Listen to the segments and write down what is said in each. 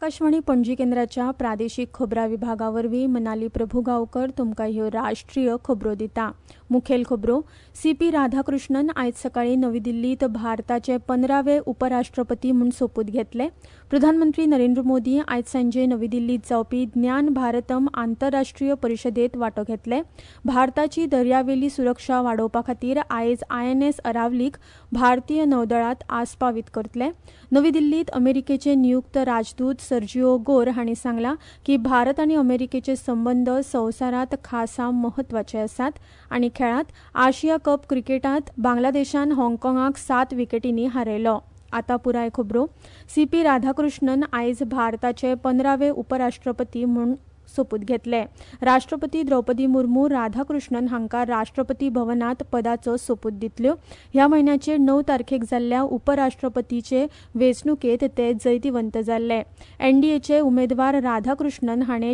आकाशवाणी पणजी केंद्राच्या प्रादेशीक खबरां विभागावरवीं मनाली प्रभुगांवकर तुमकां ह्यो राष्ट्रीय खबरो दिता। मुखेल खबरो सीपी राधाकृष्णन आयज सकाळीं नवी दिल्लीत भारताचे 15वे उपराष्ट्रपती म्हूण सोपूत घेतले। प्रधानमंत्री नरेंद्र मोदी आयज सांजे नवी दिल्लीत जावपी ज्ञान भारतम आंतरराष्ट्रीय परिशदेत वांटो घेतले। भारताची दर्यावेली सुरक्षा वाडोवपा खातीर आयज INS अरावलीक भारतीय नौदळांत आस्पावीत करतले। नवी दिल्लीत अमेरिकेचे नियुक्त राजदूत सर्जिओ गोर हांणी सांगलां की भारत आनी अमेरिकेचे संबंद संवसारांत खासा म्हत्वाचे आसात। आनी खेळांत आशिया कप क्रिकेटांत बांगलादेशान हाँगकाँगाक 7 विकेटींनी हारयलो। आतां पुराय खबरो सीपी राधाकृष्णन आयज भारताचे 15वे उपराष्ट्रपती म्हूण सोपूत घेतले। राष्ट्रपती द्रौपदी मुर्मू राधाकृष्णन हांकां राष्ट्रपती भवनांत पदाचो सोपूत दितल्यो। ह्या म्हयन्याचे 9 तारखेक जाल्ल्या उपराष्ट्रपतीचे वेंचणुकेंत ते जैतिवंत जाल्ले। NDAचे उमेदवार राधाकृष्णन हाणें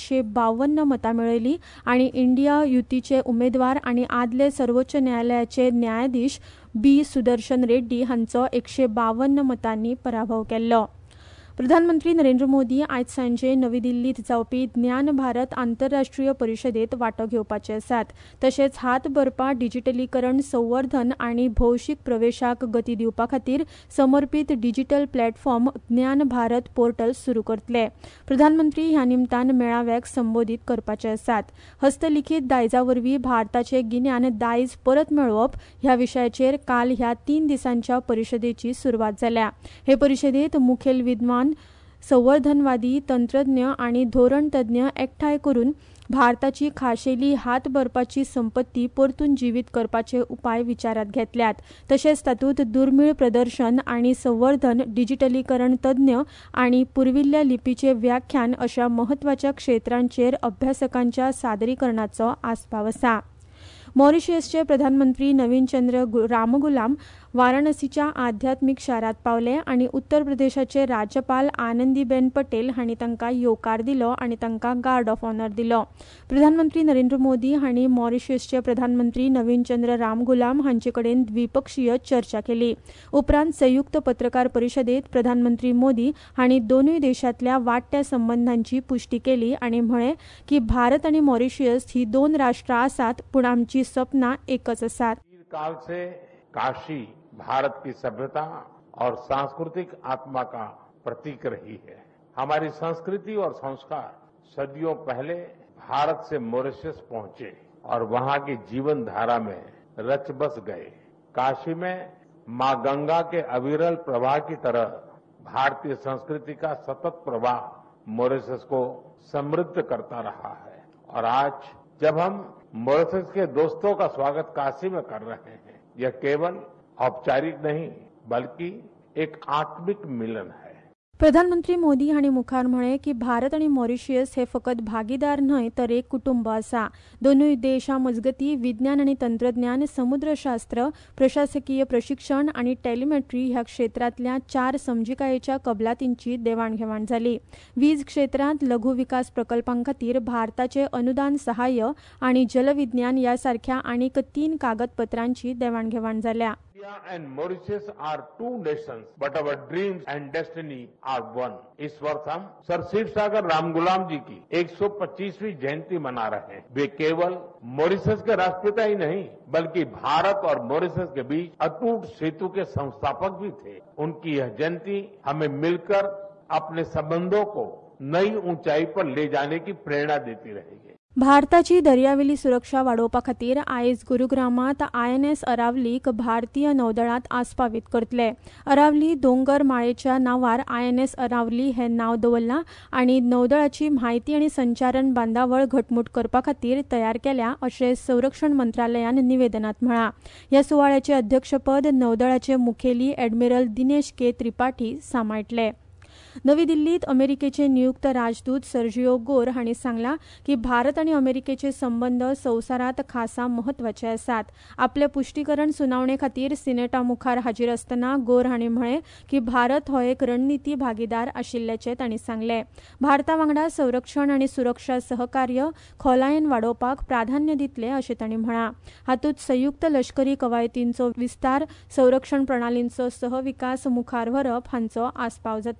452 मतां मेळयलीं आनी इंडिया युतीचे उमेदवार आनी आदले सर्वोच्च न्यायालयाचे न्यायाधीश B. सुदर्शन रेड्डी हांचो 152 मतांनी पराभव केल्लो। प्रधानमंत्री नरेंद्र मोदी आयज सांजे नवी दिल्लीत जावपी ज्ञान भारत आंतरराष्ट्रीय परिशदेत वांटो घेवपाचे आसात। तशेंच हात भरपा डिजिटलीकरण संवर्धन आनी भौशीक प्रवेशाक गती दिवपा खातीर समर्पीत डिजिटल प्लॅटफॉर्म ज्ञान भारत पोर्टल सुरू करतले। प्रधानमंत्री ह्या निमतान मेळाव्याक संबोधीत करपाचे आसात। हस्तलिखीत दायजावरवीं भारताचे गिन्यान दायज परत मेळोवप ह्या विशयाचेर काल ह्या 3 दिसांच्या परिशदेची सुरवात जाल्या। हे परिशदेत मुखेल विद्वान संवर्धनवादी तंत्रज्ञ आनी धोरण तज्ञ एकठांय करून भारताची खाशेली हात भरपाची संपत्ती परतून जीवित करपाचे उपाय विचारात घेतल्यात। तशेंच तातूंत दुर्मीळ प्रदर्शन आनी संवर्धन, डिजिटलीकरण तज्ञ आनी पुर्विल्ल्या लिपीचे व्याख्यान अशा म्हत्वाच्या क्षेत्रांचेर अभ्यासकांच्या सादरीकरणाचो आस्पाव आसा। मॉरिशसचे प्रधानमंत्री नवीन चंद्र रामगुलाम वाराणसीच्या आध्यात्मिक शारांत पावले आनी उत्तर प्रदेशाचे राज्यपाल आनंदीबेन पटेल हांणी तांकां येवकार दिलो आनी तांकां गार्ड ऑफ ऑनर दिलो। प्रधानमंत्री नरेंद्र मोदी हांणी मॉरिशसचे प्रधानमंत्री नवीन चंद्र रामगुलाम हांचे कडेन द्विपक्षीय चर्चा केली। उपरांत संयुक्त पत्रकार परिशदेत प्रधानमंत्री मोदी हांणी दोनूय देशांतल्या वाडट्या संबंधांची पुष्टी केली आनी म्हळें की भारत आनी मॉरिशस ही 2 राष्ट्रां आसात पूण आमची सपनां एकच आसात। काल से काशी भारत की सभ्यता और सांस्कृतिक आत्मा का प्रतीक रही है। हमारी संस्कृति और संस्कार सदियों पहले भारत से मॉरिशस पहुंचे और वहां की जीवन धारा में रच बस गए। काशी में मां गंगा के अविरल प्रवाह की तरह भारतीय संस्कृति का सतत प्रवाह मॉरिशस को समृद्ध करता रहा है और आज जब हम मॉरिशस के दोस्तों का स्वागत काशी में कर रहे हैं, यह केवल औपचारिक नहीं बल्कि एक आत्मिक मिलन है। प्रधानमंत्री मोदी हांणी मुखार म्हळें की भारत आनी मॉरिशस हे फकत भागीदार न्हय तर एक कुटुंब आसा। दोनूय देशां मजगती विज्ञान आनी तंत्रज्ञान, समुद्रशास्त्र, प्रशासकीय प्रशिक्षण आनी टेलिमेट्री ह्या क्षेत्रांतल्या 4 समजिकायेच्या कबलातींची देवाणघेवाण जाली। वीज क्षेत्रांत लघु विकास प्रकल्पांखातीर भारताचे अनुदान सहाय्य आनी जलविज्ञान ह्या सारख्या आनीक 3 कागदपत्रांची देवाणघेवाण जाल्या। India and Mauritius are 2 nations, but our dreams and destiny are one. इस वर्ष हम सर शिव सागर रामगुलाम जी की 125वीं जयंती मना रहे हैं। वे केवल मॉरिशस के राष्ट्रपिता ही नहीं बल्कि भारत और मॉरिशस के बीच अटूट सेतु के संस्थापक भी थे। उनकी यह जयंती हमें मिलकर अपने संबंधों को नई ऊंचाई पर ले जाने की प्रेरणा देती रहेगी। भारताची दर्यावेली सुरक्षा वाडोवपा खातीर आयज गुरुग्रामांत INS अरावलीक भारतीय नौदळांत आस्पावीत करतले। अरावली दोंगर माळेच्या नांवार INS अरावली हें नांव दवरलां आनी नौदळाची म्हायती आनी संचारण बांदावळ घटमूट करपा खातीर तयार केल्या अशें संरक्षण मंत्रालयान निवेदनांत म्हळां। ह्या सुवाळ्याचें अध्यक्षपद नौदळाचे मुखेली एडमिरल दिनेश के त्रिपाठी सांबाळटले। नवी दिल्लीत अमेरिकेचे नियुक्त राजदूत सर्जिओ गोर हांणी सांगलां की भारत आनी अमेरिकेचे संबंद संवसारांत खासा म्हत्वाचे आसात। आपले पुष्टीकरण सुनावणे खातीर सिनेटा मुखार हाजीर आसतना गोर हांणी म्हळें की भारत हो एक रणनीती भागीदार आशिल्ल्याचें तांणी सांगलें। भारता वांगडा संरक्षण आनी सुरक्षा सहकार्य खोलायेन वाडोवपाक प्राधान्य दितले अशें तांणी म्हळां। हातूंत संयुक्त लश्करी कवायतींचो विस्तार, संरक्षण प्रणालींचो सहविकास मुखार व्हरप हांचो आस्पाव जाता।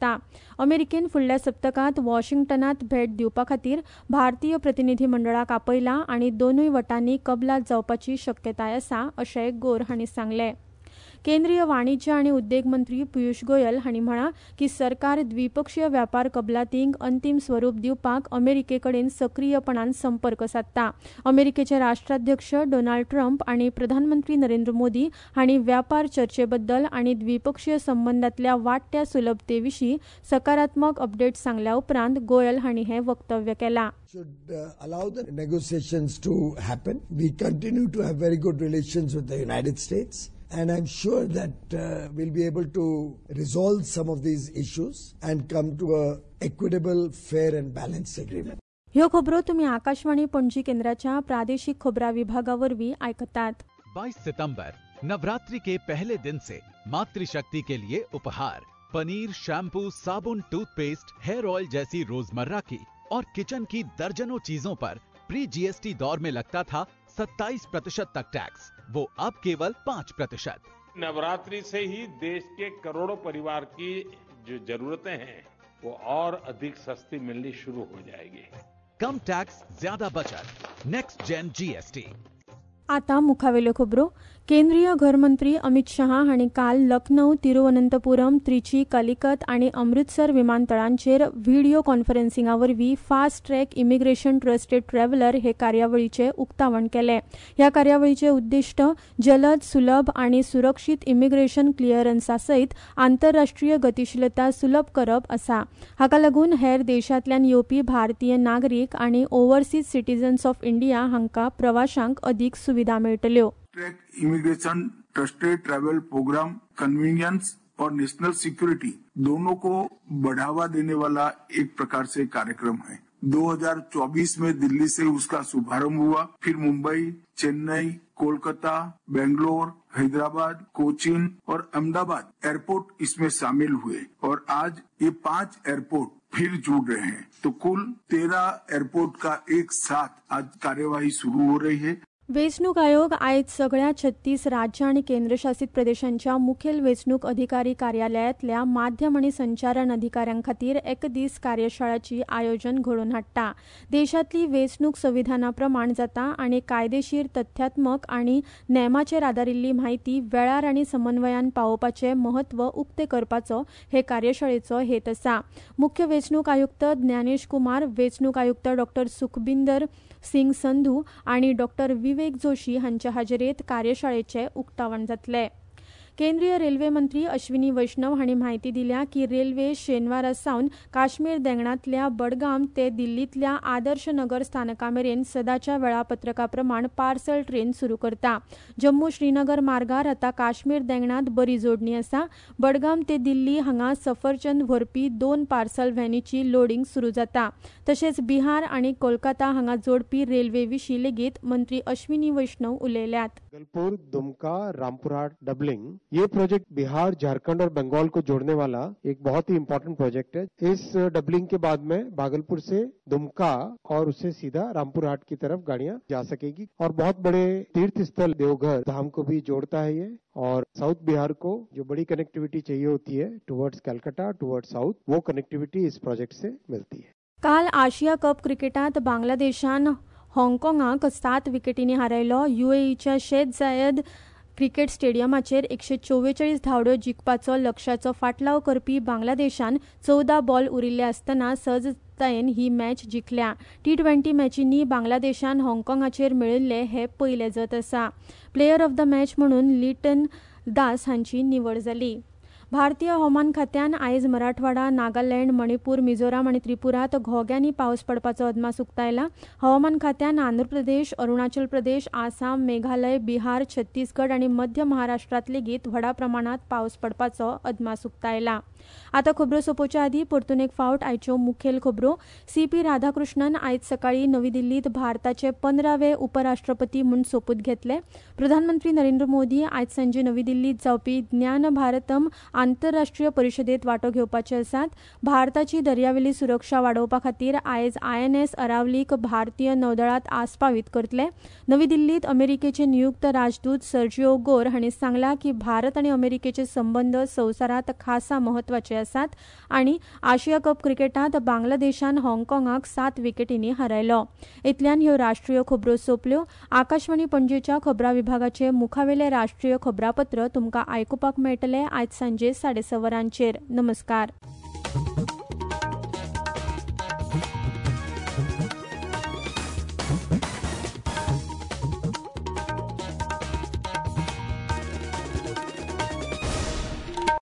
अमेरिकेन फुडल्या सप्तकांत वॉशिंग्टनात भेट दिवपा खातीर भारतीय प्रतिनिधी मंडळाक आपयला आनी दोनूय वटांनी कबलात जावपाची शक्यताय आसा अशेंय गोर हांणी सांगलें. केंद्रीय वाणिज्य आनी उद्देग मंत्री पियुष गोयल हांणी म्हळां की सरकार द्विपक्षीय व्यापार कबलातींक अंतीम स्वरूप दिवपाक अमेरिकेकडेन सक्रीयपणान संपर्क सादता. अमेरिकेचे राष्ट्राध्यक्ष डोनाल्ड ट्रम्प आनी प्रधानमंत्री नरेंद्र मोदी हांणी व्यापार चर्चेबद्दल आनी द्विपक्षीय संबंदांतल्या वाडट्या सुलभतेविशीं सकारात्मक अपडेट सांगल्या उपरांत गोयल हांणी हें वक्तव्य केलां. Should allow the negotiations to happen. We continue to have very good relations with the United States. And I'm sure that we'll be able to resolve some of these issues and come to a equitable, fair and balanced agreement. ह्यो खबरो तुम्ही आकाशवाणी पणजी केंद्राच्या प्रादेशिक खबरां विभागावरवीं आयकतात. 22 सितंबर नवरात्रि के पहले दिन से मातृशक्ति के लिए उपहार पनीर, शैम्पू, साबुन, टूथपेस्ट, हेयर ऑयल जैसी रोजमर्रा की और किचन की दर्जनों चीजों पर प्री जीएसटी दौर में लगता था 27% तक टैक्स, वो अब केवल 5%। नवरात्रि से ही देश के करोड़ों परिवार की जो जरूरतें हैं वो और अधिक सस्ती मिलनी शुरू हो जाएगी। कम टैक्स, ज्यादा बचत, नेक्स्ट जेन जीएसटी। आता मुखावेल्यो खबरो. केंद्रीय घरमंत्री अमित शाह हांणी काल लखनौ, तिरुवनंतपुरम, त्रिची, कलिकत आनी अमृतसर विमानतळांचेर व्हिडिओ कॉन्फरन्सिंगावरवीं fast track immigration trusted traveller हे कार्यावळीचें उक्तावण केलें. ह्या कार्यावळीचें उद्दिष्ट जलद, सुलभ आनी सुरक्षीत इमिग्रेशन क्लिअरन्सा सयत आंतरराष्ट्रीय गतीशीलता सुलभ करप आसा. हाका लागून हेर देशांतल्यान येवपी भारतीय नागरीक आनी ओव्हरसीज सिटीजन्स ऑफ इंडिया हांकां प्रवाशांक अदीक सुविधा मेळटल्यो. Track immigration trusted travel programme convenience और नेशनल सिक्योरिटी दोनों को बढ़ावा देने वाला एक प्रकार से कार्यक्रम है। 2024 में दिल्ली से उसका शुभारंभ हुआ, फिर मुंबई, चेन्नई, कोलकाता, बेंगलोर, हैदराबाद, कोचीन और अहमदाबाद एयरपोर्ट इसमें शामिल हुए और आज ये 5 एयरपोर्ट फिर जुड़ रहे हैं। तो कुल 13 एयरपोर्ट का एक साथ आज कार्यवाही शुरू हो रही है। वेंचणूक आयोग आयज सगळ्या 36 राज्य आनी केंद्रशासित प्रदेशांच्या मुखेल वेंचणूक अधिकारी कार्यालयांतल्या माध्यम आनी संचारण अधिकाऱ्यां खातीर एक दीस कार्यशाळाची आयोजन घडोवन हाडटा. देशांतली वेंचणूक संविधाना प्रमाण जाता आनी कायदेशीर, तथ्यात्मक आनी नेमाचेर आदारिल्ली म्हायती वेळार आनी समन्वयान पावोवपाचें म्हत्व उक्तें करपाचो हे कार्यशाळेचो हेत आसा. मुख्य वेंचणूक आयुक्त ज्ञानेश कुमार, वेंचणूक आयुक्त डॉ. सुखबिंदर सिंग संधू आनी डॉ. विवेक जोशी हांच्या हाजेरेंत कार्यशाळेचें उक्तावण जातलें. केंद्रीय रेल्वे मंत्री अश्विनी वैष्णव हांणी म्हायती दिल्या की रेल्वे शेनवारा सावन काश्मीर देंगणांतल्या बडगाम ते दिल्लींतल्या आदर्श नगर स्थानका मेरेन सदांच्या वेळापत्रका प्रमाण पार्सल ट्रेन सुरू करता. जम्मू श्रीनगर मार्गार आतां काश्मीर देंगणांत बरी जोडणी आसा. बडगाम ते दिल्ली हांगा सफरचंद व्हरपी 2 पार्सल व्हॅनीची लोडिंग सुरू जाता. तशेंच बिहार आनी कोलकाता हांगा जोडपी रेल्वे विशीं लेगीत मंत्री अश्विनी वैष्णव उलयल्यात. भागलपुर, दुमका, रामपुरहाट डबलिंग, ये प्रोजेक्ट बिहार, झारखंड और बंगाल को जोड़ने वाला एक बहुत ही इम्पोर्टेंट प्रोजेक्ट है। इस डबलिंग के बाद में भागलपुर से दुमका और उससे सीधा रामपुरहाट की तरफ गाड़ियां जा सकेगी और बहुत बड़े तीर्थ स्थल देवघर धाम को भी जोड़ता है ये। और साउथ बिहार को जो बड़ी कनेक्टिविटी चाहिए होती है टुवर्ड्स कलकत्ता, टुवर्ड्स साउथ, वो कनेक्टिविटी इस प्रोजेक्ट से मिलती है। काल आशिया कप क्रिकेटात बांगलादेशान हाँगकाँगाक 7 विकेटींनी हारयलो. युएईच्या शेख जायद क्रिकेट स्टेडियमाचेर 144 धांवड्यो जिखपाचो लक्ष्याचो फाटलाव करपी बांगलादेशान 14 बॉल उरिल्ले आसतना सहजतायेन ही मॅच जिखल्या. T20 मॅचींनी बांगलादेशान हाँगकाँगाचेर मेळयल्ले हे पयले जैत आसा. प्लेयर ऑफ द मॅच म्हणून लिटन दास हांची निवड जाली. भारतीय हवामान खात्यान आयज मराठवाडा, नागालँड, मणिपूर, मिझोराम आनी त्रिपुरात घोग्यांनी पावस पडपाचो अदमास उक्तायला. हवामान खात्यान आंध्र प्रदेश, अरुणाचल प्रदेश, आसाम, मेघालय, बिहार, छत्तीसगड आनी मध्य महाराष्ट्रात लेगीत व्हडा प्रमाणात पावस पडपाचो अदमास उक्तायला. आता खबरो सोंपोवच्या आदी परतून एक फावट आयच्यो मुखेल खबरो. CP राधाकृष्णन आयज सकाळी नवी दिल्लीत भारताचे 15वे उपराष्ट्रपती म्हूण सोपूत घेतले. प्रधानमंत्री नरेंद्र मोदी आयज सांजे नवी दिल्लीत जावपी ज्ञान भारतम आंतरराष्ट्रीय परिशदेत वांटो घेवपाचे आसात. भारताची दर्यावेली सुरक्षा वाडोवपा खातीर आयज INS अरावलीक भारतीय नौदळात आस्पावीत करतले. नवी दिल्लीत अमेरिकेचे नियुक्त राजदूत सर्जिओ गोर हांणी सांगला की भारत आनी अमेरिकेचे संबंद संवसारात खासा महत्व म्हत्वाचे आसात आनी आशिया कप क्रिकेटात बांगलादेशान हाँगकाँगाक 7 विकेटींनी हारयलो. इतल्यान ह्यो राष्ट्रीय खबरो सोंपल्यो. आकाशवाणी पणजेच्या खबरां विभागाचे मुखावेले राष्ट्रीय खबरापत्र तुमकां आयकुपाक मेळटले आयज सांजे 6:30 वरांचेर. नमस्कार.